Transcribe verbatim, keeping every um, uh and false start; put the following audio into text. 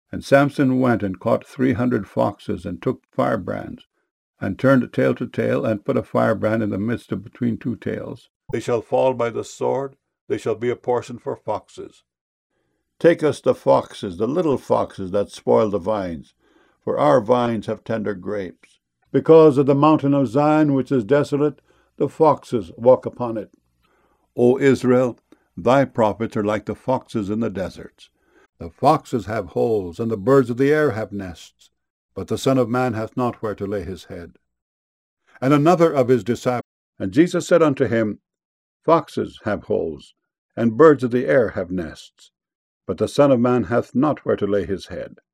And Samson went and caught three hundred foxes, and took firebrands, and turned tail to tail, and put a firebrand in the midst of between two tails. They shall fall by the sword, they shall be a portion for foxes. Take us the foxes, the little foxes that spoil the vines, for our vines have tender grapes. Because of the mountain of Zion, which is desolate, the foxes walk upon it. O Israel, thy prophets are like the foxes in the deserts. The foxes have holes, and the birds of the air have nests, but the Son of Man hath not where to lay his head. And another of his disciples, and Jesus said unto him, Foxes have holes, and birds of the air have nests, but the Son of Man hath not where to lay his head.